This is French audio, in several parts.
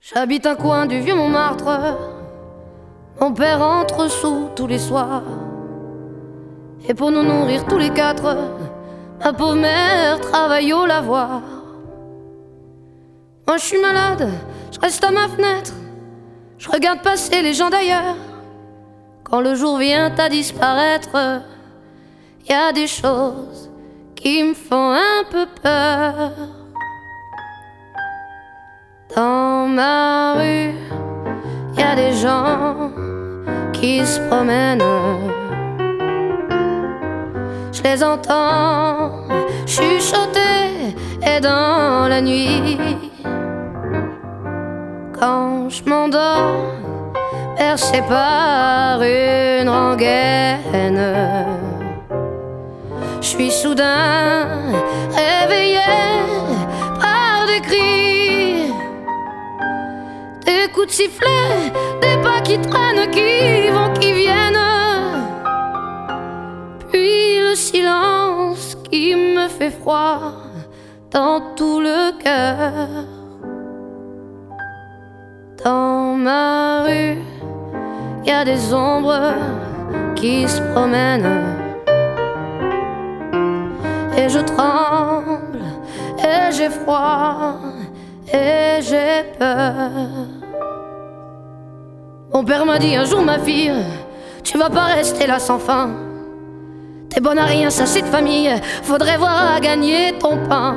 J'habite un coin du vieux Montmartre. Mon père entre sous tous les soirs. Et pour nous nourrir tous les quatre, ma pauvre mère travaille au lavoir. Moi je suis malade, je reste à ma fenêtre, je regarde passer les gens d'ailleurs. Quand le jour vient à disparaître, y a des choses qui me font un peu peur. Dans ma rue, y a des gens qui se promènent. Je les entends chuchoter, et dans la nuit, quand je m'endors, bercé par une rengaine, je suis soudain réveillé par des cris, des coups de sifflet, des pas qui traînent, qui vont, qui viennent, puis le silence qui me fait froid dans tout le cœur. Dans ma rue, y a des ombres qui se promènent, et je tremble, et j'ai froid, et j'ai peur. Mon père m'a dit un jour, ma fille, tu vas pas rester là sans fin. T'es bonne à rien, ça c'est de famille, faudrait voir à gagner ton pain.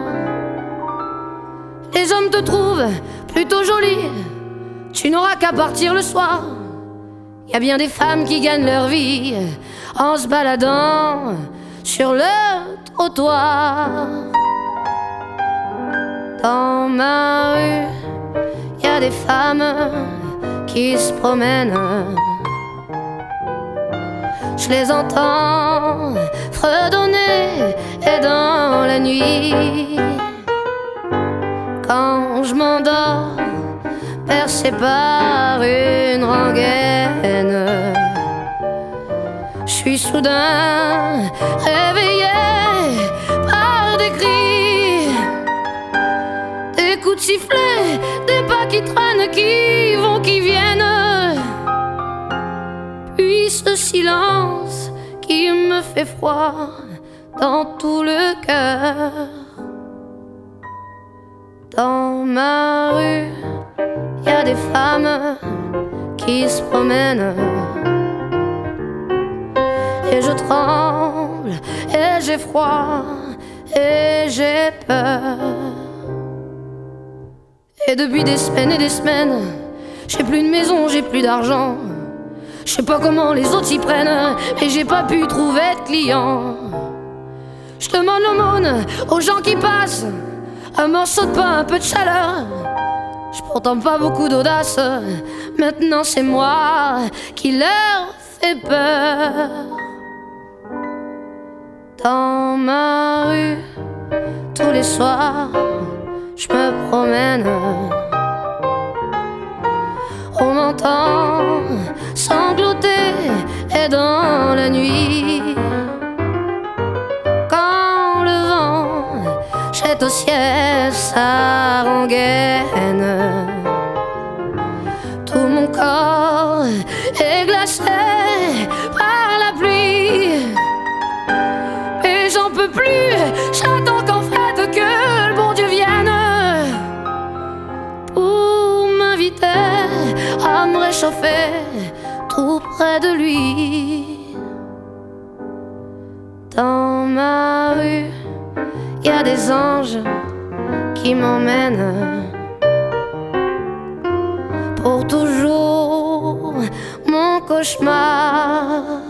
Les hommes te trouvent plutôt jolie, tu n'auras qu'à partir le soir. Y a bien des femmes qui gagnent leur vie en se baladant sur le trottoir. Dans ma rue, y a des femmes qui se promènent. Je les entends fredonner, et dans la nuit, quand je m'endors, bercé par une rengaine, je suis soudain réveillé par des cris, des coups de sifflet, des pas qui traînent, qui vont, qui viennent, puis ce silence qui me fait froid dans tout le cœur. Dans ma rue, y a des femmes qui se promènent, et je tremble, et j'ai froid, et j'ai peur. Et depuis des semaines et des semaines, j'ai plus de maison, j'ai plus d'argent. Je sais pas comment les autres s'y prennent, mais j'ai pas pu trouver de clients. Je demande l'aumône aux gens qui passent, un morceau de pain, un peu de chaleur. J'ai pourtant pas beaucoup d'audace, maintenant c'est moi qui leur fais peur. Dans ma rue, tous les soirs, je me promène. On m'entend sangloter, et dans la nuit, quand le vent jette au ciel sa rengaine, tout mon corps est glacé par la pluie, et j'en peux plus, j'attends qu'en fait que le bon Dieu vienne pour m'inviter à me réchauffer tout près de lui. Dans ma rue, y a des anges qui m'emmènent pour toujours. Mon cauchemar